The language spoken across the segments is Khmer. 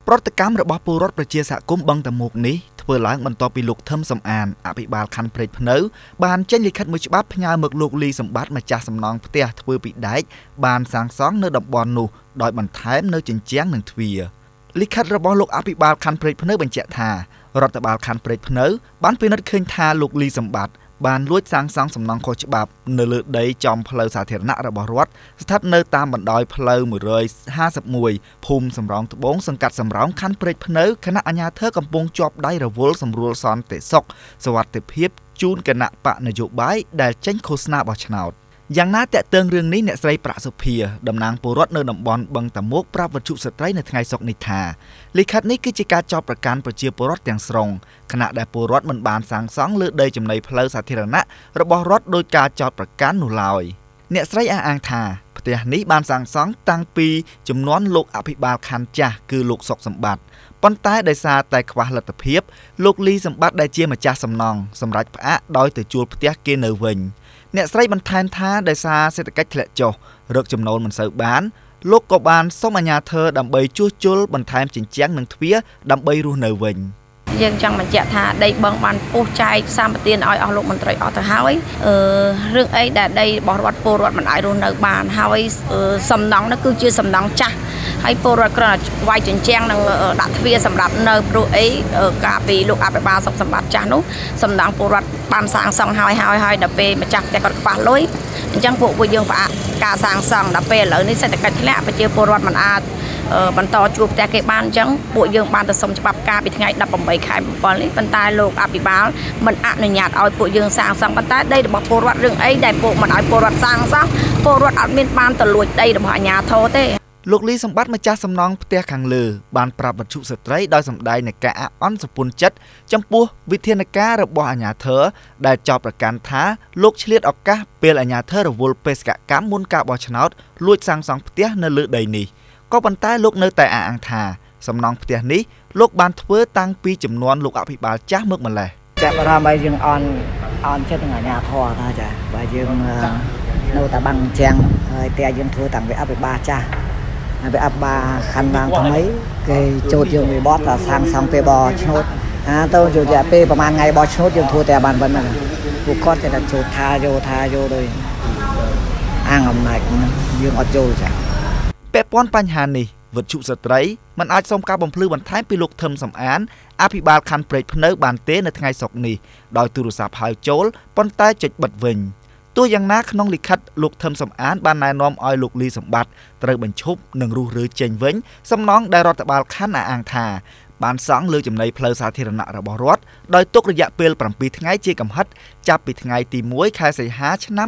ប្រតិកម្មរបស់ពលរដ្ឋប្រជាសហគមន៍បឹងតាមុកនេះធ្វើឡើងបន្ទាប់ពីលោកថឹមសំអានអភិបាលខណ្ឌព្រែកភ្នៅបានចេញលិខិតមួយច្បាប់ផ្ញើមកលោកលីសម្បត្តិម្ចាស់សំណង់ផ្ទះធ្វើពីដែកបានសាងសង់នៅតំបន់នោះដោយបន្ថែមនៅជញ្ជាំងនិងទ្វារលិខិតរបស់លោកអភិបាលខណ្ឌព្រែកភ្នៅបញ្ជាក់ថារដ្ឋបាលខណ្ឌព្រែកភ្នៅបានពិនិត្យឃើញថាលោកលីសម្បត្តិបានលួចសាងសង់សំណង់ខុសច្បាប់នៅលើដីចំផ្លូវសាធារណៈរបស់រដ្ឋស្ថិតនៅតាមបណ្ដោយផ្លូវ151ភូមិសំរោងត្បូងសង្កាត់សំរោងខណ្ឌព្រែកភ្នៅគណៈអាជ្ញាធរកំពុងជាប់ដៃរវល់សម្រួលសន្តិសុខសวัสดิភាពជូនគណៈបកនយោបាយដែលចេញឃោសនាបោះឆ្នោតយ៉ាងណាតើតើរឿងនេះអ្នកស្រីប្រាក់សុភាតំណាងពលរដ្ឋនៅតំបន់បឹងតាមុកប្រាប់វិទ្យុស្ត្រីនៅថ្ងៃសុក្រនេះថាលិខិតនេះគឺជាការចោទប្រកាន់ប្រជាពលរដ្ឋទាំងស្រុងខណៈដែលពលរដ្ឋមិនបានសាងសង់លើដីចំណីផ្លូវសាធារណៈរបស់រដ្ឋដោយការចោទប្រកាន់នោះឡើយអ្នកស្រីអះអាងថាផ្ទះនេះបានសាងសង់តាំងពីជំនាន់លោកអភិបាលខណ្ឌចាស់គឺលោកសុកសម្បត្តិប៉ុន្តែដោយសារតែខ្វះលទ្ធភាពលោកលីសម្បត្តិដែលជាម្ចាស់សំណង់សម្រាប់ផ្អាកដោយទៅជួលផ្ទះគេនៅវិញអ្នកស្រីបន្ថែមថាដោយសារសេដ្ឋកិច្ចធ្លាក់ចុះរកចំណូលមិនសូវបានលោកក៏បានសុំអាជ្ញាធរដើម្បីជួសជុលបន្ថែមជញ្ជាំងនិងទ្វារដើម្បីរស់នៅវិញយើងចង់បញ្ជាក់ថាដីបឹងបានពុះចែកសម្បទានឲ្យអស់លោកមន្ត្រីអស់ទៅហើយរឿងអីដែលដីរបស់រដ្ឋពលរដ្ឋមិនអាចរស់នៅបានហើយសំណង់នោះគឺជាសំណង់ចាស់ហើយពលរដ្ឋគ្រាន់តែវាយជញ្ជាំងនិងដាក់ទ្វារសម្រាប់នៅព្រោះអីកាលពីលោកអភិបាលសុខសម្បត្តិចាស់នោះសំណង់ពលរដ្ឋបានសាងសង់ហើយដល់ពេលម្ចាស់ផ្ទះគាត់ខ្វះលុយអញ្ចឹងពួកយើងផ្អាកការសាងសង់ដល់ពេលឥឡូវនេះសេដ្ឋកិច្ចធ្លាក់ប្រជាពលរដ្ឋមិនអាចបន្តជួលផ្ទះគេបានអញ្ចឹងពួកយើងបានទៅសុំច្បាប់ការពីថ្ងៃ18ខែ7នេះប៉ុន្តែលោកអភិបាលមិនអនុញ្ញាតឲ្យពួកយើងសាងសង់ប៉ុន្តែដីរបស់ពលរដ្ឋរឿងអីដែលពួកមិនឲ្យពលរដ្ឋសាងសង់ពលរដ្ឋអត់មានបានទៅលួចដីរបស់អាជ្ញាធរទេលោកលីសម្បត្តិម្ចាស់សំណង់ផ្ទះខាងលើបានប្រាប់វិទ្យុស្ត្រីដោយសម្ដែងនៃការអអន់សពុនចិត្តចំពោះវិធានការរបស់អាជ្ញាធរដែលចោទប្រកាន់ថាលោកឆ្លៀតឱកាសពេលអាជ្ញាធររវល់បេសកកម្មមុនការបោះឆ្នោតលួចសាងសង់ផ្ទះនៅលើដីនេះក៏ប៉ុន្តែលោកនៅតែអះអាងថាសំណង់ផ្ទះនេះលោកបានធ្វើតាំងពីចំនួនលោកអភិបាលចាស់មកម្លេះចាប់អារម្មណ៍ឲ្យយើងអន់ចិត្តនឹងអាជ្ញាធរថាចាបើយើងនៅតែបាំងជាងហើយតែយើងធ្វើតាំងពីអភិបាលចាស់ហើយអភិបាលខណ្ឌឡើងថ្មីគេចូលយើងវិបត្តិថាសាងសង់ពេលបោះឆ្នោតទៅរយៈពេលប្រហែលថ្ងៃបោះឆ្នោតយើងធ្វើតែបានប៉ុណ្ណឹងពួកគាត់តែចូលថាយកដោយអាងអំណាចយើងអត់ចូលចាពាក់ព័ន្ធបញ្ហានេះវិទ្យុស្ត្រីមិនអាចសុំការបំភ្លឺបន្ថែមពីលោកថឹមសំអានអភិបាលខណ្ឌព្រែកភ្នៅបានទេនៅថ្ងៃសុក្រនេះដោយទូរស័ព្ទហៅចូលប៉ុន្តែចុចបិទវិញទោះយ៉ាងណាក្នុងលិខិតលោកថឹមសំអានបានណែនាំឲ្យលោកលីសម្បត្តិត្រូវបញ្ឈប់និងរុះរើចេញវិញសំណង់ដែលរដ្ឋបាលខណ្ឌអះអាងថាបានសង់លើចំណីផ្លូវសាធារណៈរបស់រដ្ឋដោយទុករយៈពេល7ថ្ងៃជាកំហិតចាប់ពីថ្ងៃទី1ខែសីហាឆ្នាំ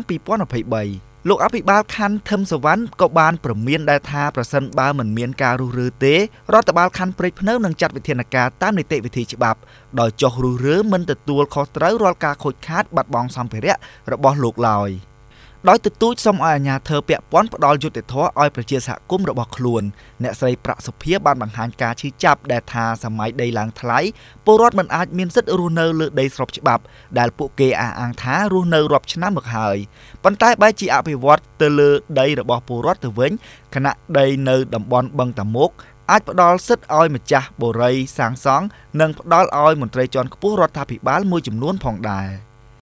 2023លោកអភិបាលខណ្ឌថឹមសវណ្ណក៏បានព្រមានដែរថាប្រសិនបើមិនមានការរុះរើទេរដ្ឋបាលខណ្ឌព្រែកភ្នៅនឹងចាត់វិធានការតាមនីតិវិធីច្បាប់ដោយចុះរុះរើមិនទទួលខុសត្រូវរាល់ការខូចខាតបាត់បង់សម្ភារៈរបស់លោកឡើយដោយទទូចសូមឲ្យអាជ្ញាធរពាក់ព័ន្ធផ្ដល់យុត្តិធម៌ឲ្យប្រជាសហគមន៍របស់ខ្លួនអ្នកស្រីប្រាក់សុភាបានបង្ហាញការឈឺចាប់ដែលថាសម័យដីឡើងថ្លៃពលរដ្ឋមិនអាចមានសិទ្ធិរស់នៅលើដីស្របច្បាប់ដែលពួកគេអះអាងថារស់នៅរាប់ឆ្នាំមកហើយប៉ុន្តែបែរជាអភិវឌ្ឍទៅលើដីរបស់ពលរដ្ឋទៅវិញគណៈដីនៅតំបន់បឹងតាមុកអាចផ្ដល់សិទ្ធិឲ្យម្ចាស់បូរីសាងសង់និងផ្ដល់ឲ្យមន្ត្រីជាន់ខ្ពស់រដ្ឋាភិបាលមួយចំនួនផងដែរ